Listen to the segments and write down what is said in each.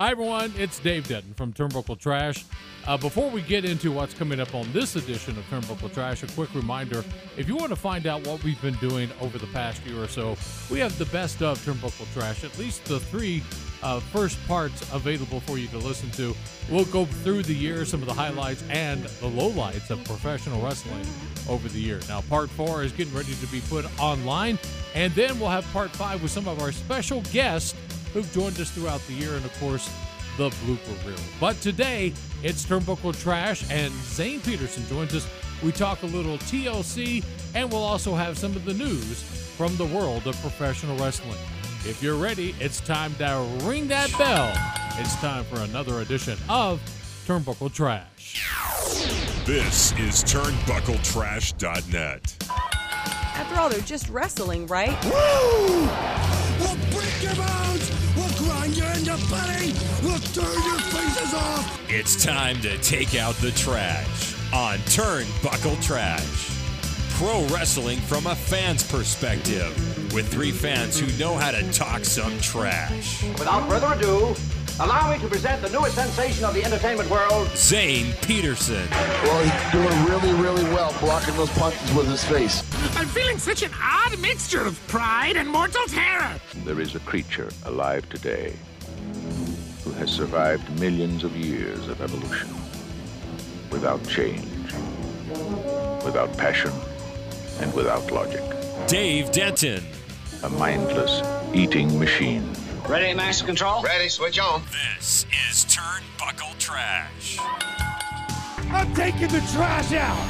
Hi, everyone. It's Dave Denton from Turnbuckle Trash. Before we get into what's coming up on this edition of Turnbuckle Trash, a quick reminder, if you want to find out what we've been doing over the past year or so, we have the best of Turnbuckle Trash, at least the three first parts available for you to listen to. We'll go through the year, some of the highlights and the lowlights of professional wrestling over the year. Now, part 4 is getting ready to be put online, and then we'll have part 5 with some of our special guests who've joined us throughout the year, and of course, the blooper reel. But today, it's Turnbuckle Trash, and Zane Peterson joins us. We talk a little TLC, and we'll also have some of the news from the world of professional wrestling. If you're ready, it's time to ring that bell. It's time for another edition of Turnbuckle Trash. This is TurnbuckleTrash.net. After all, they're just wrestling, right? Woo! We'll break your bones! We'll grind you into pudding! We'll turn your faces off! It's time to take out the trash on Turnbuckle Trash. Pro wrestling from a fan's perspective, with 3 fans who know how to talk some trash. Without further ado, allow me to present the newest sensation of the entertainment world, Zane Peterson. Well, he's doing really, really well blocking those punches with his face. I'm feeling such an odd mixture of pride and mortal terror. There is a creature alive today who has survived millions of years of evolution without change, without passion, and without logic. Dave Denton. A mindless eating machine. ready, master control? Ready, switch on. This is Turnbuckle Trash. I'm taking the trash out!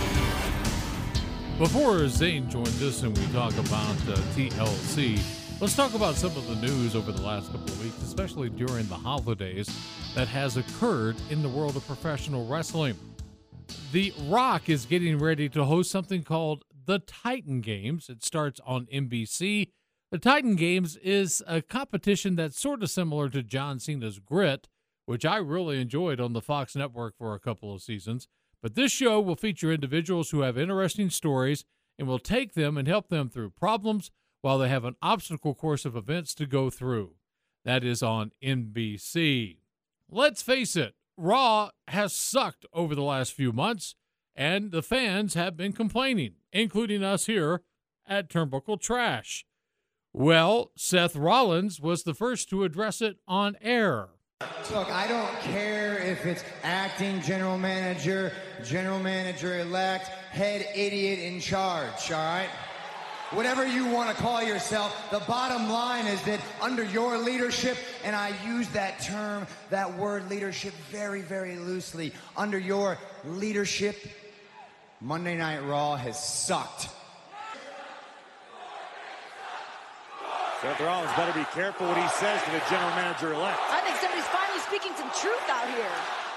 Before Zane joins us and we talk about TLC, let's talk about some of the news over the last couple of weeks, especially during the holidays, that has occurred in the world of professional wrestling. The Rock is getting ready to host something called the Titan Games. It starts on NBC. The Titan Games is a competition that's sort of similar to John Cena's Grit, which I really enjoyed on the Fox network for a couple of seasons. But this show will feature individuals who have interesting stories and will take them and help them through problems while they have an obstacle course of events to go through. That is on NBC. Let's face it, Raw has sucked over the last few months, and the fans have been complaining, including us here at Turnbuckle Trash. Well, Seth Rollins was the first to address it on air. Look, I don't care if it's acting general manager-elect, head idiot in charge, all right? Whatever you want to call yourself, the bottom line is that under your leadership, and I use that term, that word leadership very, very loosely, under your leadership, Monday Night Raw has sucked. Seth Rollins better be careful what he says to the general manager-elect. I think somebody's finally speaking some truth out here.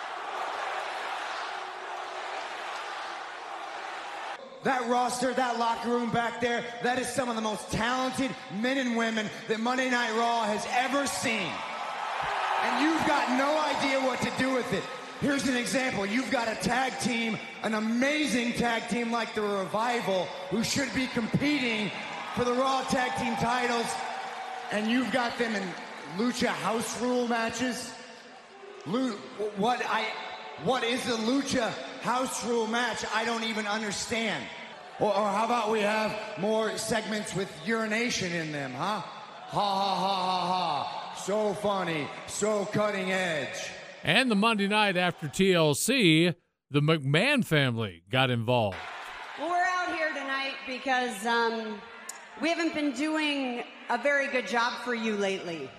That roster, that locker room back there, that is some of the most talented men and women that Monday Night Raw has ever seen. And you've got no idea what to do with it. Here's an example. You've got a tag team, an amazing tag team like the Revival, who should be competing for the Raw tag team titles, and you've got them in Lucha House Rule matches. What is a Lucha House Rule match? I don't even understand. Or how about we have more segments with urination in them, huh? Ha ha ha ha ha. So funny, so cutting edge. And the Monday night after TLC, the McMahon family got involved. Well, we're out here tonight because we haven't been doing a very good job for you lately.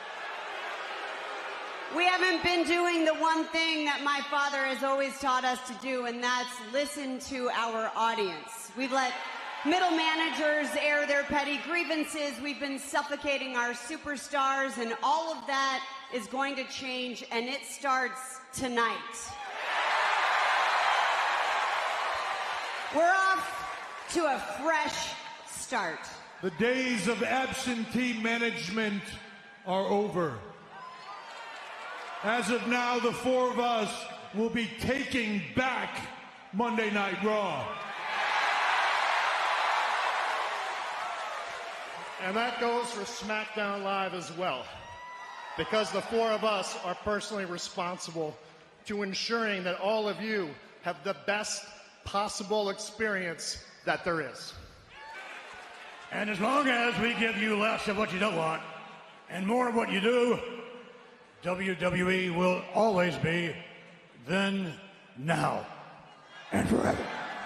We haven't been doing the one thing that my father has always taught us to do, and that's listen to our audience. We've let middle managers air their petty grievances. We've been suffocating our superstars, and all of that is going to change, and it starts tonight. We're off to a fresh start. The days of absentee management are over. As of now, the 4 of us will be taking back Monday Night Raw. And that goes for SmackDown Live as well. because the four of us are personally responsible to ensuring that all of you have the best possible experience that there is. And as long as we give you less of what you don't want and more of what you do, WWE will always be then, now, and forever.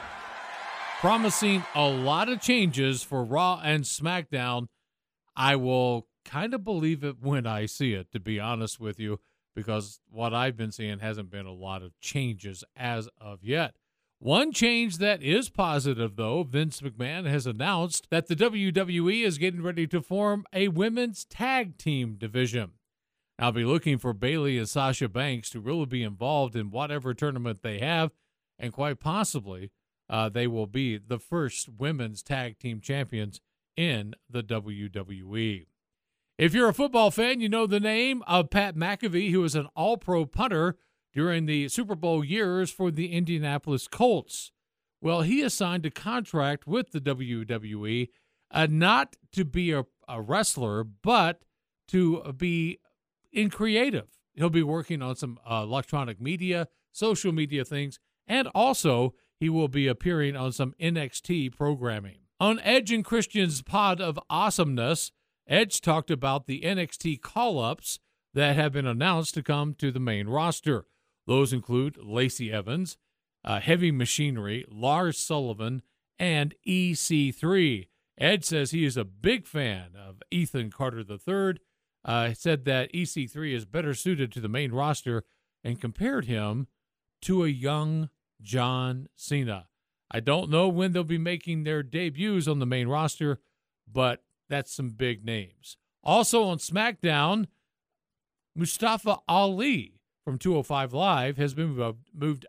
Promising a lot of changes for Raw and SmackDown. I will kind of believe it when I see it, to be honest with you, because what I've been seeing hasn't been a lot of changes as of yet. One change that is positive, though, Vince McMahon has announced that the WWE is getting ready to form a women's tag team division. I'll be looking for Bayley and Sasha Banks to really be involved in whatever tournament they have, and quite possibly they will be the first women's tag team champions in the WWE. If you're a football fan, you know the name of Pat McAfee, who was an all-pro punter during the Super Bowl years for the Indianapolis Colts. Well, he has signed a contract with the WWE, not to be a wrestler, but to be in creative. He'll be working on some electronic media, social media things, and also he will be appearing on some NXT programming. On Edge and Christian's Pod of Awesomeness, Edge talked about the NXT call-ups that have been announced to come to the main roster. Those include Lacey Evans, Heavy Machinery, Lars Sullivan, and EC3. Edge says he is a big fan of Ethan Carter III. Said that EC3 is better suited to the main roster and compared him to a young John Cena. I don't know when they'll be making their debuts on the main roster, but that's some big names. Also on SmackDown, Mustafa Ali from 205 Live has been moved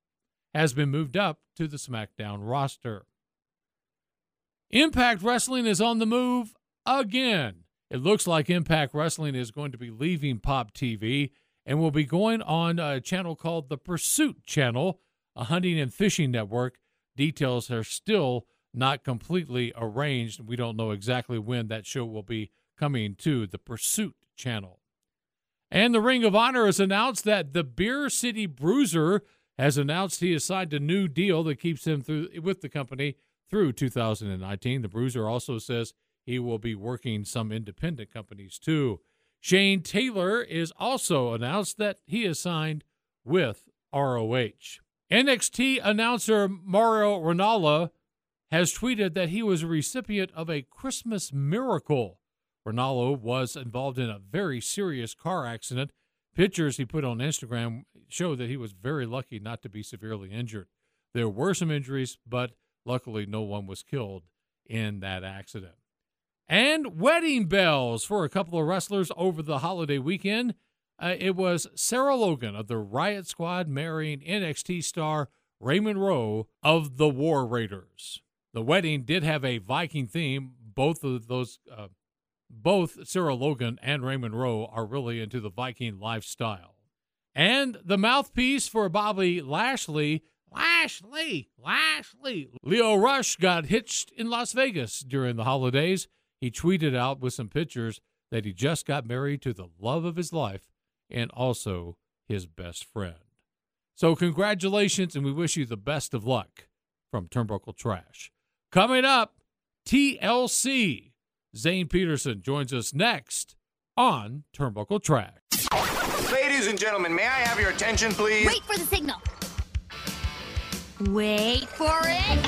up to the SmackDown roster. Impact Wrestling is on the move again. It looks like Impact Wrestling is going to be leaving Pop TV and will be going on a channel called the Pursuit Channel, a hunting and fishing network. Details are still not completely arranged. We don't know exactly when that show will be coming to the Pursuit Channel. And the Ring of Honor has announced that the Beer City Bruiser has announced he has signed a new deal that keeps him with the company through 2019. The Bruiser also says he will be working some independent companies too. Shane Taylor is also announced that he is signed with ROH. NXT announcer Mauro Ranallo has tweeted that he was a recipient of a Christmas miracle. Ranallo was involved in a very serious car accident. Pictures he put on Instagram show that he was very lucky not to be severely injured. There were some injuries, but luckily no one was killed in that accident. And wedding bells for a couple of wrestlers over the holiday weekend. It was Sarah Logan of the Riot Squad marrying NXT star Raymond Rowe of the War Raiders. The wedding did have a Viking theme. Both Sarah Logan and Raymond Rowe are really into the Viking lifestyle. And the mouthpiece for Bobby Lashley, Leo Rush, got hitched in Las Vegas during the holidays. He tweeted out with some pictures that he just got married to the love of his life and also his best friend. So congratulations, and we wish you the best of luck from Turnbuckle Trash. Coming up, TLC. Zane Peterson joins us next on Turnbuckle Trash. Ladies and gentlemen, may I have your attention, please? Wait for the signal. Wait for it.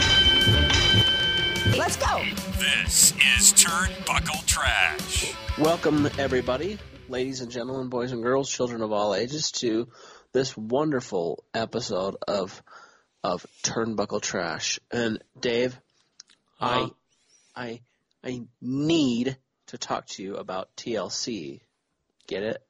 Let's go. This is Turnbuckle Trash. Welcome, everybody, ladies and gentlemen, boys and girls, children of all ages, to this wonderful episode of Turnbuckle Trash. And Dave, I need to talk to you about TLC. Get it?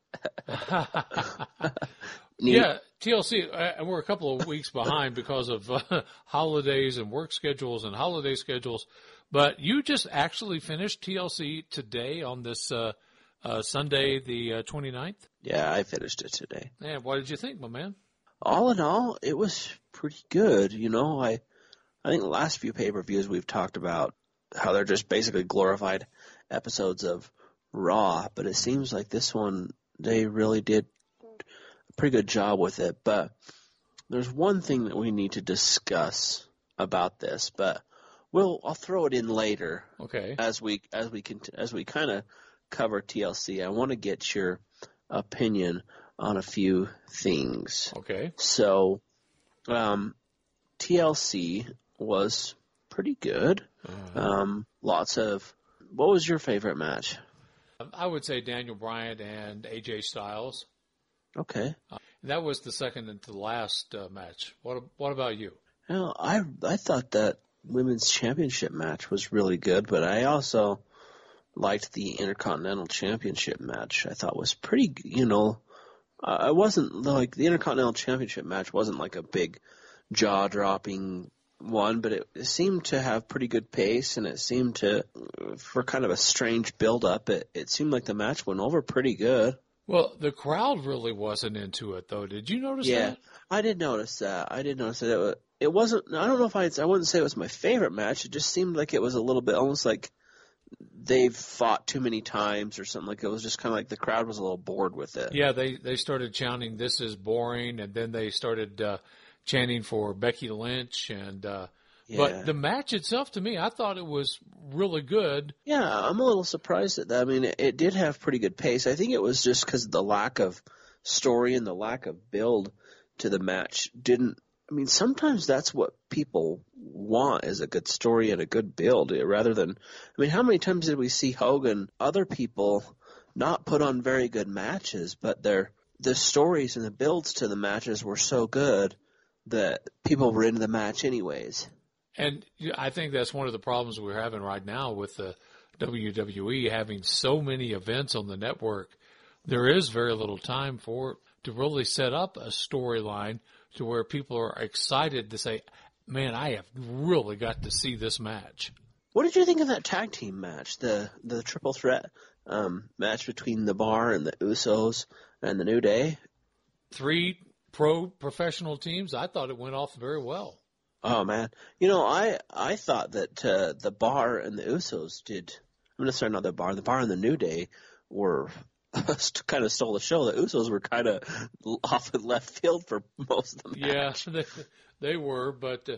Yeah, TLC, and we're a couple of weeks behind because of holidays and work schedules and holiday schedules. But you just actually finished TLC today on this Sunday, the 29th? Yeah, I finished it today. And what did you think, my man? All in all, it was pretty good. You know, I think the last few pay-per-views we've talked about how they're just basically glorified episodes of Raw, but it seems like this one, they really did a pretty good job with it. But there's one thing that we need to discuss about this, but I'll throw it in later. Okay. As we kind of cover TLC, I want to get your opinion on a few things. Okay. So, TLC was pretty good. What was your favorite match? I would say Daniel Bryan and AJ Styles. Okay. That was the second and to the last match. What about you? Well, I thought that women's championship match was really good, but I also liked the Intercontinental Championship match. I thought was pretty, I wasn't like the Intercontinental Championship match wasn't like a big jaw-dropping one, but it seemed to have pretty good pace, and it seemed to, for kind of a strange build-up, it seemed like the match went over pretty good. Well, the crowd really wasn't into it, though. Did you notice that? Yeah, I did notice that. It wasn't, I don't know if I wouldn't say it was my favorite match. It just seemed like it was a little bit almost like they've fought too many times or something. Like it was just kind of like the crowd was a little bored with it. Yeah, they started chanting, "This is boring," and then they started chanting for Becky Lynch. And But the match itself, to me, I thought it was really good. Yeah, I'm a little surprised at that. I mean, it did have pretty good pace. I think it was just because of the lack of story and the lack of build to the match didn't. I mean, sometimes that's what people want is a good story and a good build rather than, I mean, how many times did we see Hogan, other people not put on very good matches, but the stories and the builds to the matches were so good that people were into the match anyways. And I think that's one of the problems we're having right now with the WWE having so many events on the network. There is very little time for it to really set up a storyline to where people are excited to say, man, I have really got to see this match. What did you think of that tag team match, the triple threat match between the Bar and the Usos and the New Day? 3 professional teams. I thought it went off very well. Oh, man. I thought that the Bar and the Usos did – I'm going to start another Bar. The Bar and the New Day were – kind of stole the show. The Usos were kind of off in left field for most of the match. Yeah, they were. But,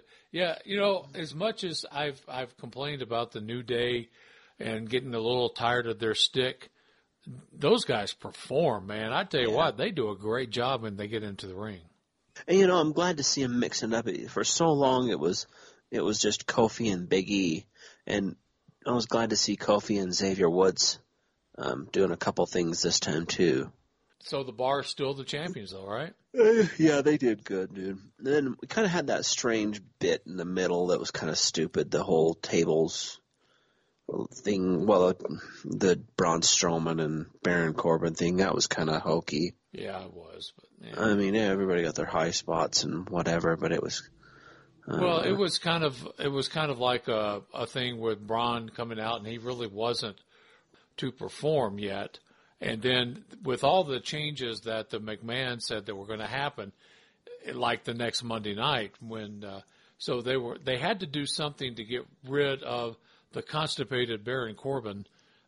as much as I've complained about the New Day and getting a little tired of their stick, those guys perform, man. I tell you what, they do a great job when they get into the ring. And, I'm glad to see them mixing up. For so long it was just Kofi and Big E. And I was glad to see Kofi and Xavier Woods doing a couple things this time, too. So the Bar is still the champions, though, right? Yeah, they did good, dude. And then we kind of had that strange bit in the middle that was kind of stupid, the whole tables thing. Well, the Braun Strowman and Baron Corbin thing, that was kind of hokey. Yeah, it was. But, yeah. I mean, everybody got their high spots and whatever, but it was... Well, it was kind of like a thing with Braun coming out, and he really wasn't to perform yet. And then with all the changes that the McMahon said that were going to happen, like the next Monday night, so they had to do something to get rid of the constipated Baron Corbin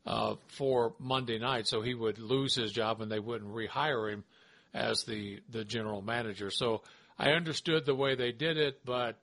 for Monday night, so he would lose his job and they wouldn't rehire him as the general manager. So I understood the way they did it, but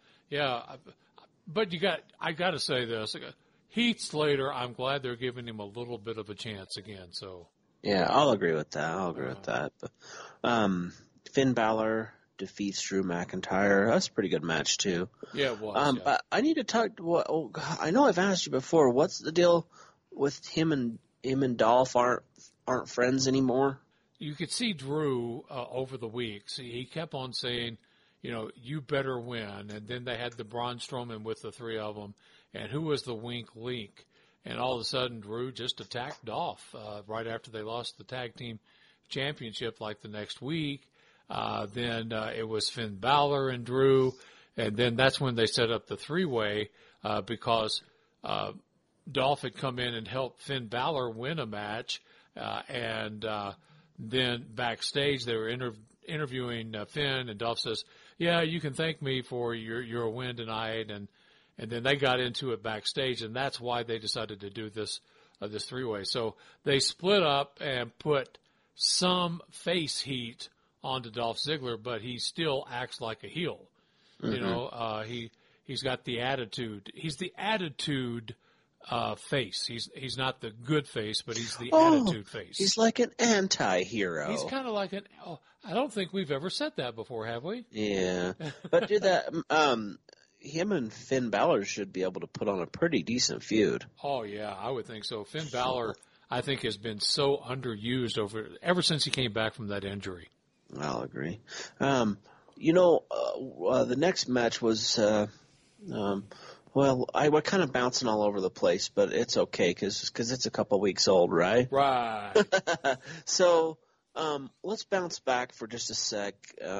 but I got to say this. Heath Slater, I'm glad they're giving him a little bit of a chance again. So yeah, I'll agree with that. But, Finn Balor defeats Drew McIntyre. That's a pretty good match too. Yeah, it was. But I need to talk. I know I've asked you before. What's the deal with him and Dolph aren't friends anymore? You could see Drew over the weeks. He kept on saying, you better win. And then they had the Braun Strowman with the 3 of them. And who was the weak link? And all of a sudden, Drew just attacked Dolph right after they lost the tag team championship like the next week. Then it was Finn Balor and Drew. And then that's when they set up the 3-way because Dolph had come in and helped Finn Balor win a match. And then backstage, they were interviewing Finn, and Dolph says, yeah, you can thank me for your win tonight. And then they got into it backstage, and that's why they decided to do this of this three-way. So they split up and put some face heat onto Dolph Ziggler, but he still acts like a heel. Mm-hmm. You know, he's got the attitude. He's the attitude face. He's not the good face, but he's the attitude face. He's like an anti-hero. He's kind of like I don't think we've ever said that before, have we? Yeah, but dude, that him and Finn Balor should be able to put on a pretty decent feud. Oh yeah, I would think so. Finn Balor, I think, has been so underused ever since he came back from that injury. I'll agree. The next match was, we're kind of bouncing all over the place, but it's okay because it's a couple weeks old, right? Right. So let's bounce back for just a sec.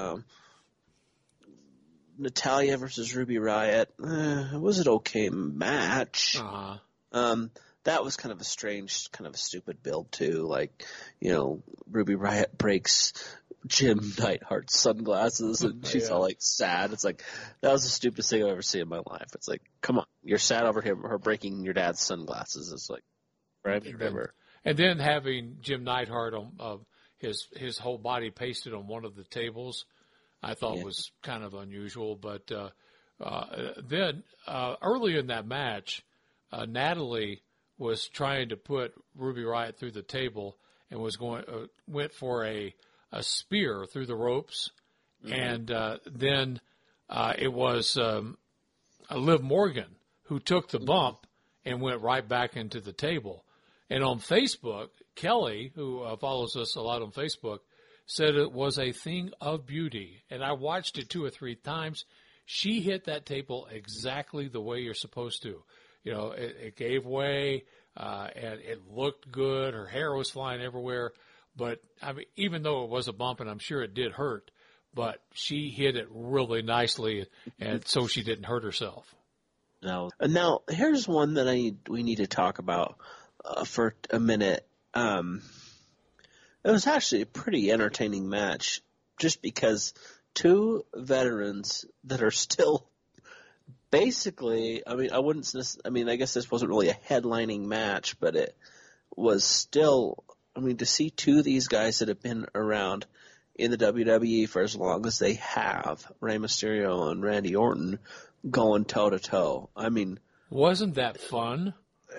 Natalya versus Ruby Riott. It was an okay match. Uh-huh. That was kind of a strange, kind of a stupid build too. Like, Ruby Riott breaks Jim Neidhart's sunglasses, and she's all like sad. It's like, that was the stupidest thing I've ever seen in my life. It's like, come on, you're sad over her breaking your dad's sunglasses. It's like, right? And then having Jim Neidhart on his whole body pasted on one of the tables, I thought was kind of unusual. But then early in that match, Natalie was trying to put Ruby Riott through the table and went for a spear through the ropes, and then it was Liv Morgan who took the bump and went right back into the table. And on Facebook, Kelly, who follows us a lot on Facebook, said it was a thing of beauty. And I watched it 2 or 3 times. She hit that table exactly the way you're supposed to. It gave way, and it looked good. Her hair was flying everywhere. But, I mean, even though it was a bump, and I'm sure it did hurt, but she hit it really nicely, and so she didn't hurt herself. No. Now, here's one that we need to talk about for a minute. It was actually a pretty entertaining match, just because 2 veterans that are still basically, I guess this wasn't really a headlining match, but it was still, to see 2 of these guys that have been around in the WWE for as long as they have, Rey Mysterio and Randy Orton, going toe-to-toe. Wasn't that fun?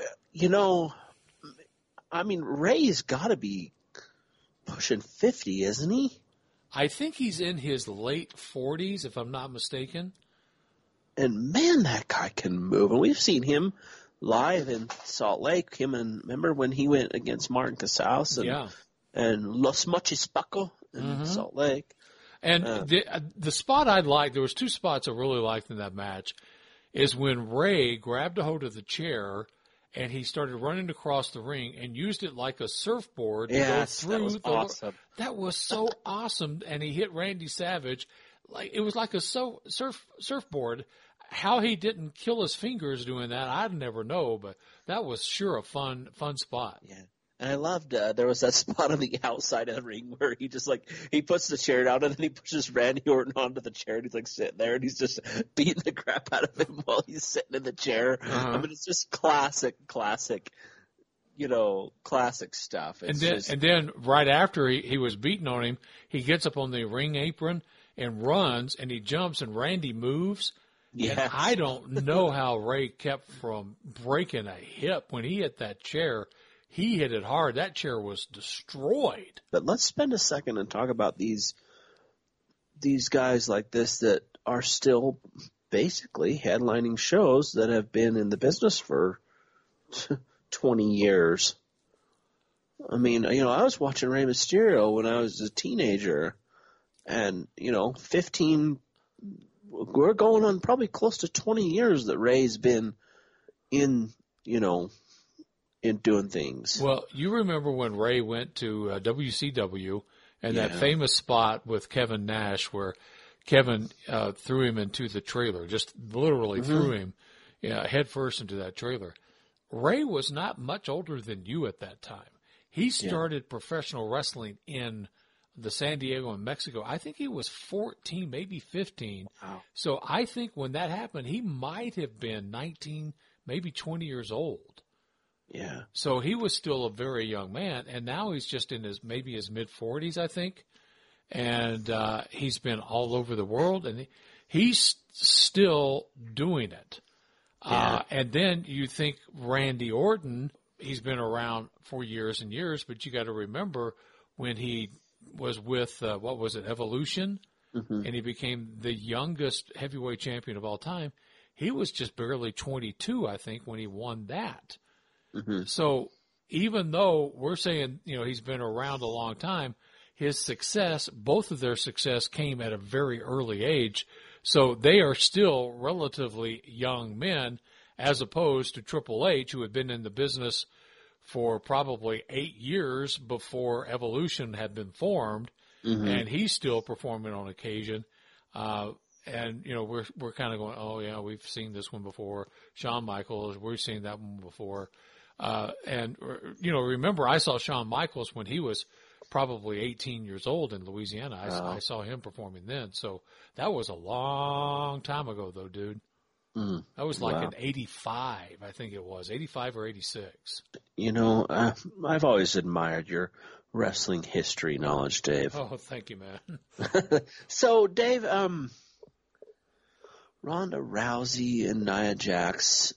Rey's got to be pushing 50, isn't he? I think he's in his late 40s, if I'm not mistaken. And, man, that guy can move. And we've seen him live in Salt Lake. Remember when he went against Martin Casals and Los Mochis Paco in Salt Lake? And the spot I liked, there was 2 spots I really liked in that match, is when Rey grabbed a hold of the chair and he started running across the ring and used it like a surfboard to go through. That was awesome. That was so awesome. And he hit Randy Savage. It was like a surfboard. How he didn't kill his fingers doing that, I'd never know, but that was sure a fun spot. Yeah. And I loved, there was that spot on the outside of the ring where he just he puts the chair down and then he pushes Randy Orton onto the chair and he's sitting there and he's just beating the crap out of him while he's sitting in the chair. Uh-huh. It's just classic stuff. And then right after he was beating on him, he gets up on the ring apron and runs and he jumps and Randy moves. Yes. And I don't know how Rey kept from breaking a hip when he hit that chair. He hit it hard. That chair was destroyed. But let's spend a second and talk about these guys like this that are still basically headlining shows that have been in the business for 20 years. I was watching Rey Mysterio when I was a teenager, and, 15, we're going on probably close to 20 years that Rey's been in doing things. Well, you remember when Rey went to WCW and that famous spot with Kevin Nash where Kevin threw him into the trailer, just literally threw him head first into that trailer. Rey was not much older than you at that time. He started professional wrestling in the San Diego and Mexico. I think he was 14, maybe 15. Wow. So I think when that happened, he might have been 19, maybe 20 years old. Yeah. So he was still a very young man, and now he's just in his mid-40s, I think. And he's been all over the world, and he's still doing it. Yeah. And then you think Randy Orton, he's been around for years and years, but you got to remember when he was with, Evolution, and he became the youngest heavyweight champion of all time. He was just barely 22, I think, when he won that. So even though we're saying, he's been around a long time, his success, both of their success came at a very early age. So they are still relatively young men as opposed to Triple H, who had been in the business for probably 8 years before Evolution had been formed. And he's still performing on occasion. And, we're kind of going, oh, yeah, we've seen this one before. Shawn Michaels, we've seen that one before. And remember, I saw Shawn Michaels when he was probably 18 years old in Louisiana. I saw him performing then. So that was a long time ago, though, dude. That was like in 85, I think it was, 85 or 86. I've always admired your wrestling history knowledge, Dave. Oh, thank you, man. So, Dave, Ronda Rousey and Nia Jax,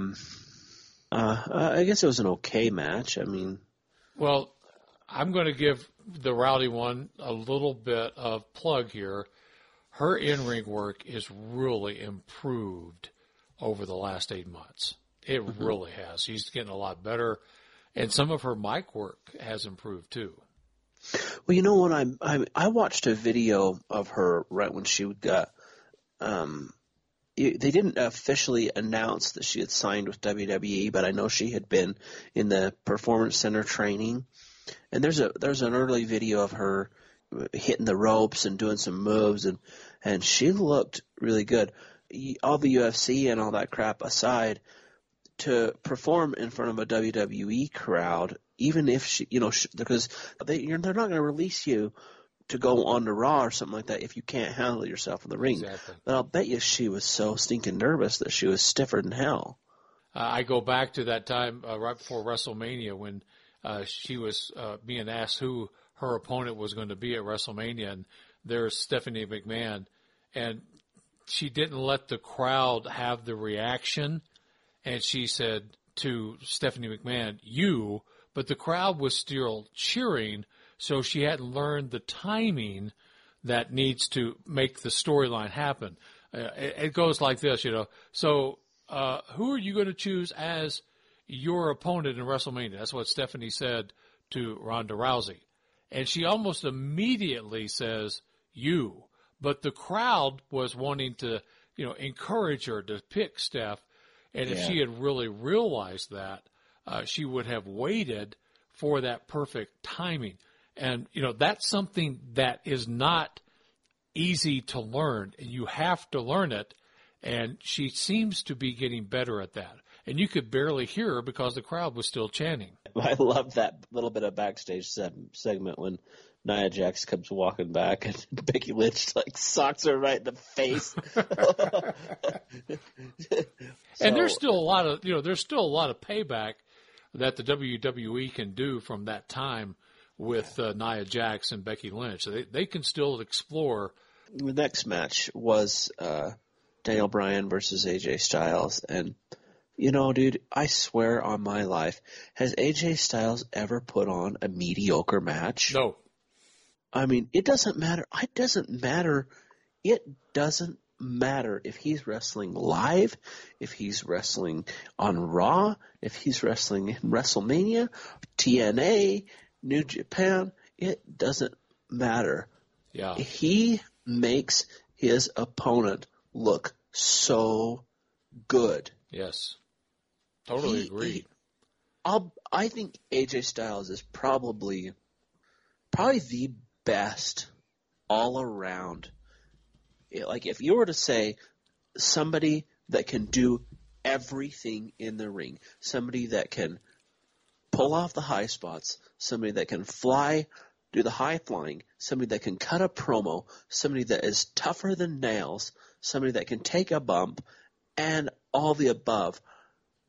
I guess it was an okay match. Well, I'm going to give the Rowdy one a little bit of plug here. Her in-ring work is really improved over the last 8 months. It really has. She's getting a lot better, and some of her mic work has improved too. Well, you know what? I watched a video of her right when she got. They didn't officially announce that she had signed with WWE, but I know she had been in the Performance Center training. And there's an early video of her hitting the ropes and doing some moves, and she looked really good. All the UFC and all that crap aside, to perform in front of a WWE crowd, even if she, because they're not going to release you to go on to Raw or something like that if you can't handle yourself in the ring. Exactly. But I'll bet you she was so stinking nervous that she was stiffer than hell. I go back to that time right before WrestleMania when she was being asked who her opponent was going to be at WrestleMania, and there's Stephanie McMahon, and she didn't let the crowd have the reaction, and she said to Stephanie McMahon, "You," but the crowd was still cheering, so she hadn't learned the timing that needs to make the storyline happen. It goes like this, So who are you going to choose as your opponent in WrestleMania? That's what Stephanie said to Ronda Rousey. And she almost immediately says, "You." But the crowd was wanting to, encourage her to pick Steph. And if she had really realized that, she would have waited for that perfect timing. And, that's something that is not easy to learn. You have to learn it. And she seems to be getting better at that. And you could barely hear her because the crowd was still chanting. I love that little bit of backstage segment when Nia Jax comes walking back and Becky Lynch socks her right in the face. And there's still a lot of payback that the WWE can do from that time with Nia Jax and Becky Lynch. They can still explore. The next match was Daniel Bryan versus AJ Styles, and dude, I swear on my life, has AJ Styles ever put on a mediocre match? No. It doesn't matter. It doesn't matter. It doesn't matter if he's wrestling live, if he's wrestling on Raw, if he's wrestling in WrestleMania, TNA, New Japan. It doesn't matter. Yeah. He makes his opponent look so good. Yes. Totally agree. I think AJ Styles is probably the best all around. If you were to say somebody that can do everything in the ring, somebody that can pull off the high spots, somebody that can fly, do the high flying, somebody that can cut a promo, somebody that is tougher than nails, somebody that can take a bump, and all the above,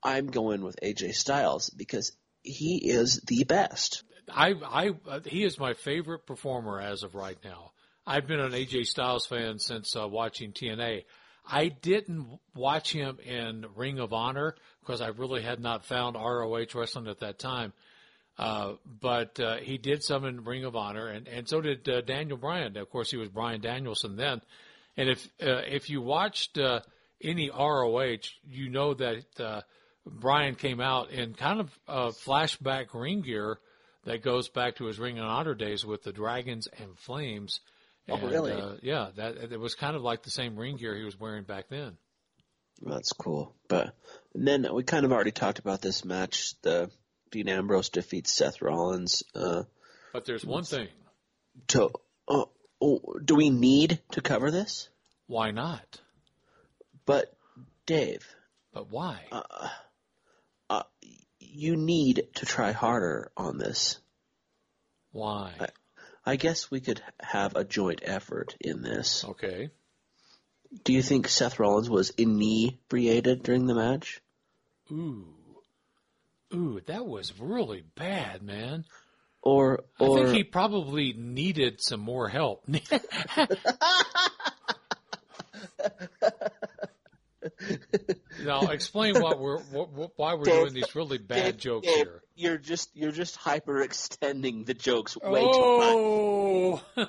I'm going with AJ Styles because he is the best. He is my favorite performer as of right now. I've been an AJ Styles fan since watching TNA. I didn't watch him in Ring of Honor because I really had not found ROH wrestling at that time. But he did some in Ring of Honor, and so did Daniel Bryan. Of course, he was Bryan Danielson then. And if you watched any ROH, you know that Bryan came out in kind of flashback ring gear that goes back to his Ring of Honor days with the Dragons and Flames. Oh, really? Yeah, it was kind of like the same ring gear he was wearing back then. Well, that's cool. And then we kind of already talked about this match. Dean Ambrose defeats Seth Rollins. But there's one thing. Do we need to cover this? Why not? But, Dave. But why? You need to try harder on this. Why? I guess we could have a joint effort in this. Okay. Do you think Seth Rollins was inebriated during the match? Ooh, that was really bad, man. I think he probably needed some more help. Now, explain why we're doing these really bad jokes here. You're just hyperextending the jokes way too much.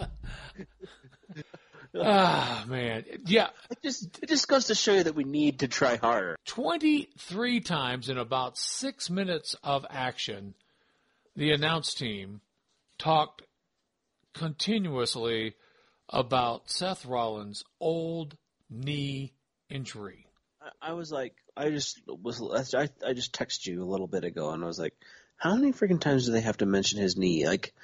Ah, man. Yeah. It just goes to show you that we need to try harder. 23 times in about 6 minutes of action, the announce team talked continuously about Seth Rollins' old knee injury. I was like, I just texted you a little bit ago, and I was like, how many freaking times do they have to mention his knee? Like,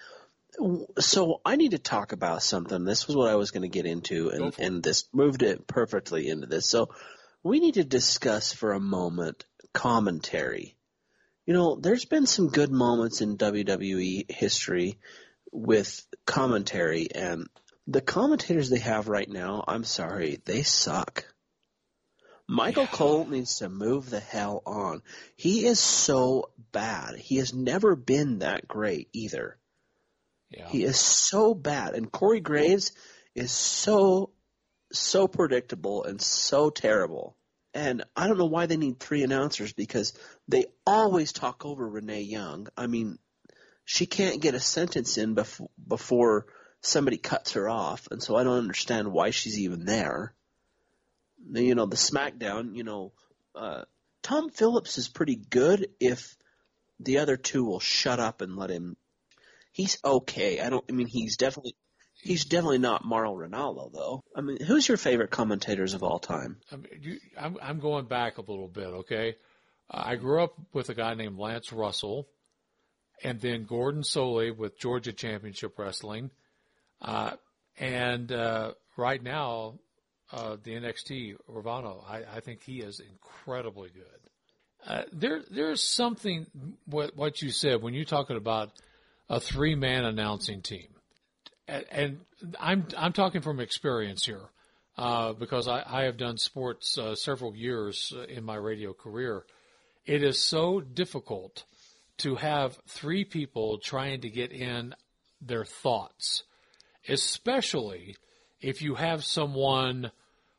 so I need to talk about something. This was what I was going to get into, and this moved it perfectly into this. So we need to discuss for a moment commentary. You know, there's been some good moments in WWE history with commentary, and the commentators they have right now, I'm sorry, they suck. Michael Cole needs to move the hell on. He is so bad. He has never been that great either. Yeah. He is so bad. And Corey Graves is so predictable and so terrible. And I don't know why they need 3 announcers because they always talk over Renee Young. I mean, she can't get a sentence in before somebody cuts her off. And so I don't understand why she's even there. You know, the SmackDown, Tom Phillips is pretty good if the other 2 will shut up and let him. He's okay. He's definitely not Mauro Ranallo, though. I mean, who's your favorite commentators of all time? I'm going back a little bit, okay? I grew up with a guy named Lance Russell, and then Gordon Solie with Georgia Championship Wrestling, and right now, the NXT Ravano. I think he is incredibly good. There's something what you said when you're talking about a 3-man announcing team, and I'm talking from experience here because I have done sports several years in my radio career. It is so difficult to have 3 people trying to get in their thoughts, especially if you have someone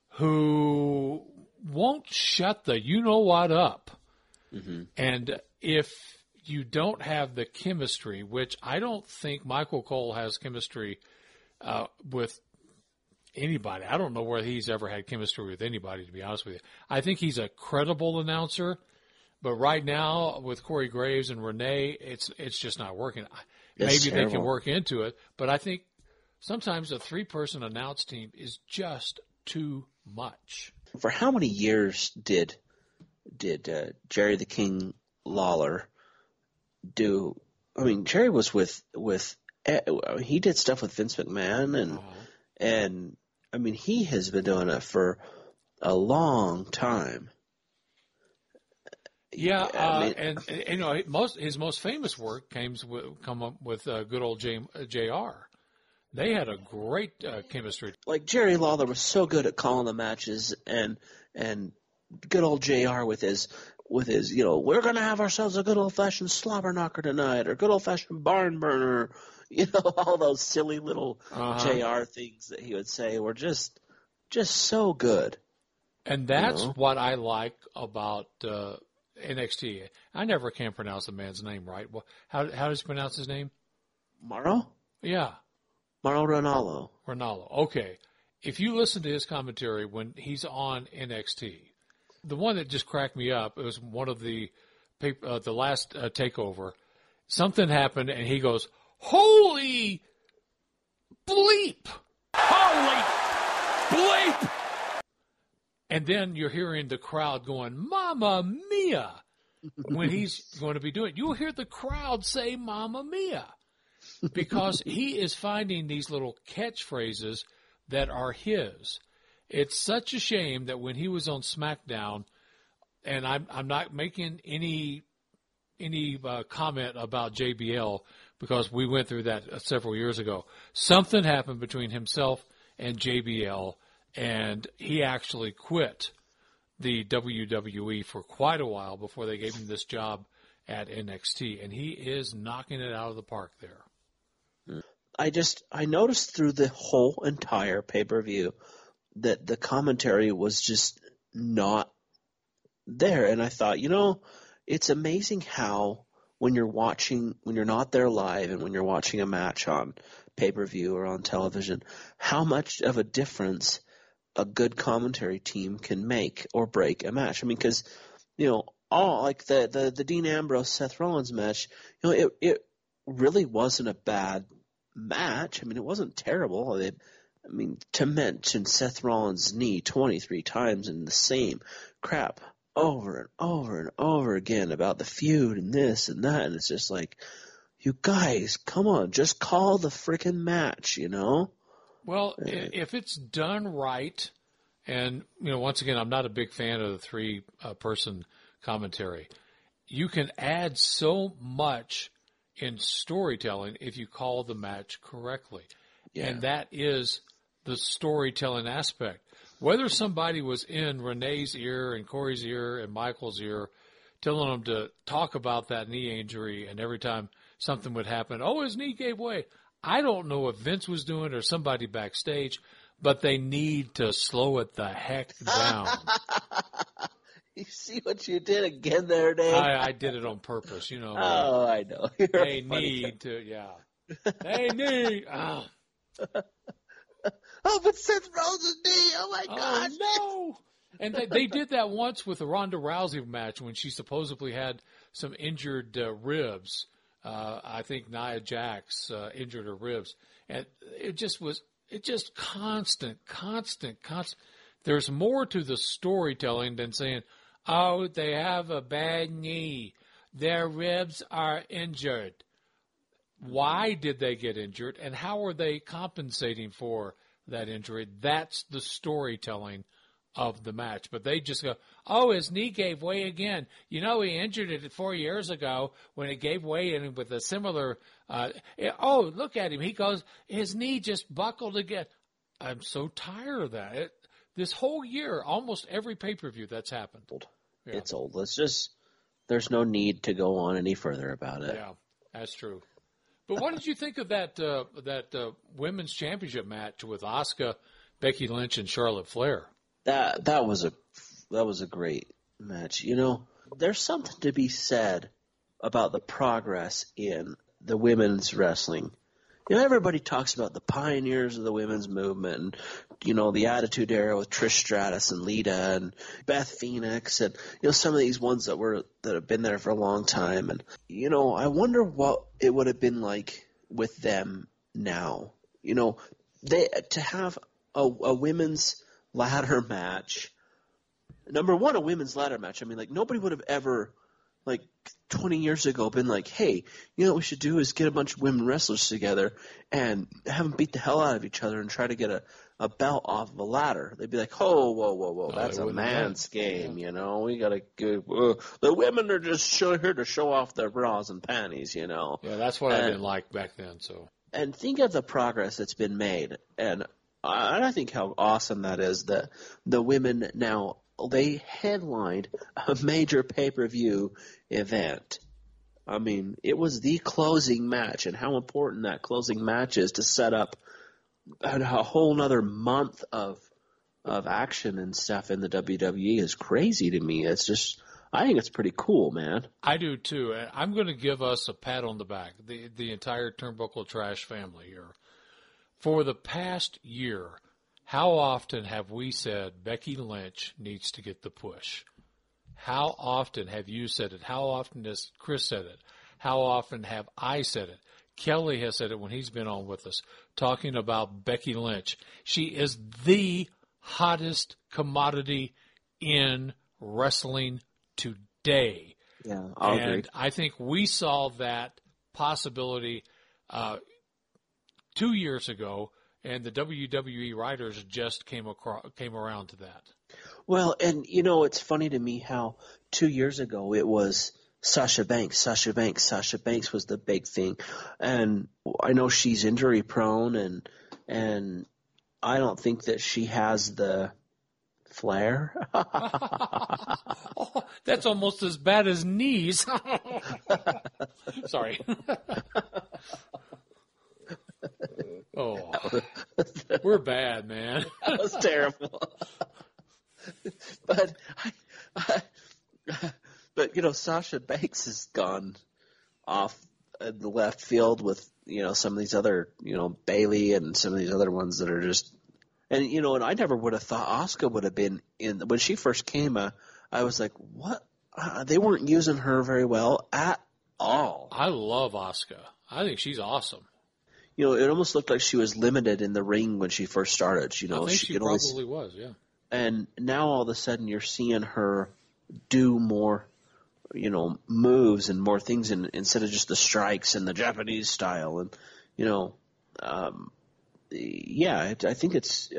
who won't shut the you-know-what up. Mm-hmm. And if you don't have the chemistry, which I don't think Michael Cole has chemistry with anybody. I don't know whether he's ever had chemistry with anybody, to be honest with you. I think he's a credible announcer, but right now with Corey Graves and Renee, it's just not working. Maybe they can work into it, but I think sometimes a 3-person announce team is just too much. For how many years did Jerry the King Lawler do? I mean, Jerry was with he did stuff with Vince McMahon, and I mean, he has been doing it for a long time. Yeah, and you know, his most famous work come up with good old JR. They had a great chemistry. Like Jerry Lawler was so good at calling the matches, and good old JR with his with his, we're going to have ourselves a good old-fashioned slobber knocker tonight, or good old-fashioned barn burner, all those silly little JR things that he would say were just so good. And that's what I like about NXT. I never can pronounce the man's name right. Well, how does he pronounce his name? Mauro? Yeah. Mauro Ranallo. Ranallo. Okay. If you listen to his commentary when he's on NXT, the one that just cracked me up, it was one of the last takeover. Something happened, and he goes, "Holy bleep! Holy bleep!" And then you're hearing the crowd going, "Mamma mia!" when he's going to be doing it. You'll hear the crowd say, "Mamma mia!" because he is finding these little catchphrases that are his. It's such a shame that when he was on SmackDown, and I'm not making any comment about JBL because we went through that several years ago. Something happened between himself and JBL, and he actually quit the WWE for quite a while before they gave him this job at NXT, and he is knocking it out of the park there. I noticed through the whole entire pay-per-view that the commentary was just not there. And I thought, it's amazing how when you're not there live and when you're watching a match on pay-per-view or on television, how much of a difference a good commentary team can make or break a match. I mean, because, all like the Dean Ambrose Seth Rollins match, it really wasn't a bad match. I mean, it wasn't terrible. To mention Seth Rollins' knee 23 times in the same crap over and over and over again about the feud and this and that, and it's just like, you guys, come on, just call the freaking match, Well, if it's done right, and, once again, I'm not a big fan of the three-person commentary. You can add so much in storytelling if you call the match correctly. Yeah. And that is the storytelling aspect. Whether somebody was in Renee's ear and Corey's ear and Michael's ear telling them to talk about that knee injury, and every time something would happen, his knee gave way. I don't know if Vince was doing it or somebody backstage, but they need to slow it the heck down. You see what you did again there, Dave? I did it on purpose, Oh, I know. They need to, They need. Oh, but Seth Rollins' knee. Oh, my gosh. Oh, no. And they did that once with the Ronda Rousey match when she supposedly had some injured ribs. I think Nia Jax injured her ribs. And it just constant. There's more to the storytelling than saying, they have a bad knee. Their ribs are injured. Why did they get injured, and how are they compensating for that injury? That's the storytelling of the match. But they just go, his knee gave way again. He injured it 4 years ago when it gave way and with a similar, look at him. He goes, his knee just buckled again. I'm so tired of that. This whole year, almost every pay-per-view that's happened. Yeah. It's old. There's no need to go on any further about it. Yeah, that's true. But what did you think of that women's championship match with Asuka, Becky Lynch, and Charlotte Flair? That was a great match. There's something to be said about the progress in the women's wrestling. Everybody talks about the pioneers of the women's movement and, the Attitude Era with Trish Stratus and Lita and Beth Phoenix and, some of these ones that have been there for a long time. And, I wonder what it would have been like with them now. To have a women's ladder match. Number one, a women's ladder match. I mean, nobody would have ever, 20 years ago been like, hey, what we should do is get a bunch of women wrestlers together and have them beat the hell out of each other and try to get a belt off of a ladder. They'd be like, whoa, that's a man's game, we got to go. The women are just here to show off their bras and panties, Yeah, that's what I didn't like back then, so. And think of the progress that's been made, and I think how awesome that is that the women now they headlined a major pay-per-view event. I mean, it was the closing match, and how important that closing match is to set up a whole nother month of action and stuff in the WWE is crazy to me. It's just, I think it's pretty cool, man. I do too. And I'm going to give us a pat on the back, the entire Turnbuckle Trash family here. For the past year, how often have we said Becky Lynch needs to get the push? How often have you said it? How often has Chris said it? How often have I said it? Kelly has said it when he's been on with us, talking about Becky Lynch. She is the hottest commodity in wrestling today. Yeah, I'll agree. I think we saw that possibility 2 years ago, and the WWE writers just came around to that. Well, and you know, it's funny to me how 2 years ago it was Sasha Banks. Sasha Banks was the big thing, and I know she's injury prone, and I don't think that she has the flair. Oh, that's almost as bad as knees. Sorry. Oh, we're bad, man. That was terrible. But you know, Sasha Banks has gone off in the left field with, you know, some of these other, you know, Bayley and some of these other ones that are just, and you know, and I never would have thought Asuka would have been in when she first came. I was like, what? They weren't using her very well at all. I love Asuka. I think she's awesome. You know, it almost looked like she was limited in the ring when she first started. You know, I think she probably was, yeah. And now all of a sudden you're seeing her do more, you know, moves and more things instead of just the strikes and the Japanese style. And, you know, yeah, I think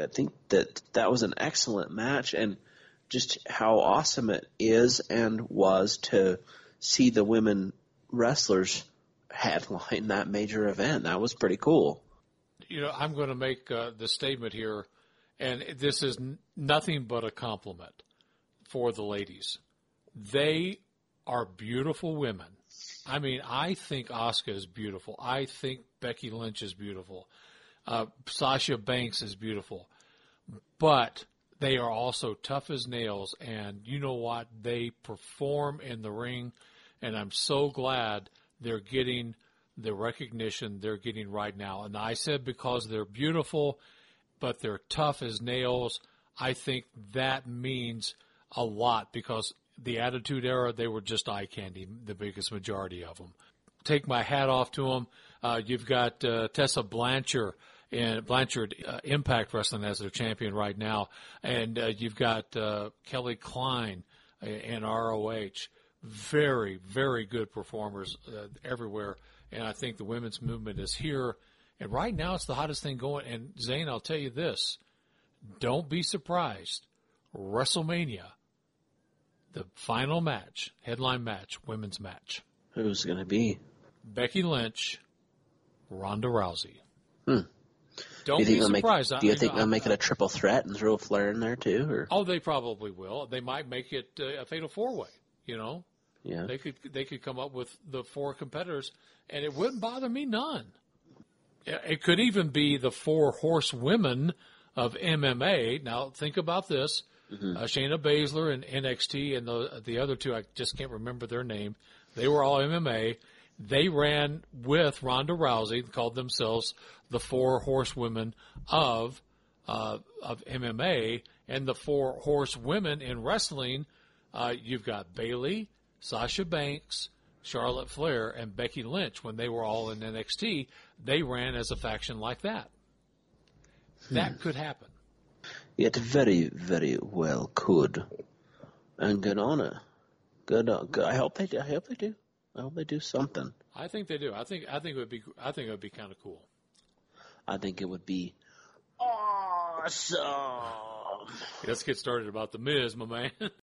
that was an excellent match, and just how awesome it is and was to see the women wrestlers headline that major event. That was pretty cool. You know, I'm going to make the statement here, and this is nothing but a compliment for the ladies. They are beautiful women. I mean, I think Asuka is beautiful. I think Becky Lynch is beautiful. Sasha Banks is beautiful. But they are also tough as nails, and you know what? They perform in the ring, and I'm so glad they're getting the recognition they're getting right now. And I said because they're beautiful, but they're tough as nails. I think that means a lot, because the Attitude Era, they were just eye candy, the biggest majority of them. Take my hat off to them. You've got Tessa Blanchard and Impact Wrestling as their champion right now, and you've got Kelly Klein and ROH. Very, very good performers everywhere, and I think the women's movement is here. And right now, it's the hottest thing going. And Zane, I'll tell you this: don't be surprised. WrestleMania, the final match, headline match, women's match. Who's going to be? Becky Lynch, Ronda Rousey. Don't be surprised. Do you think they'll make it a triple threat and throw Flair in there too? Or? Oh, they probably will. They might make it a fatal four-way. You know, yeah. They could come up with the four competitors, and it wouldn't bother me none. It could even be the four horsewomen of MMA. Now, think about this. Shayna Baszler and NXT, and the other two, I just can't remember their name. They were all MMA. They ran with Ronda Rousey, called themselves the four horsewomen of MMA, and the four horsewomen in wrestling. You've got Bayley, Sasha Banks, Charlotte Flair, and Becky Lynch. When they were all in NXT, they ran as a faction like that. That could happen. It very, very well could. And good on it. Good. I hope they do. I hope they do something. I think they do. I think it would be kind of cool. I think it would be awesome. Let's get started about The Miz, my man.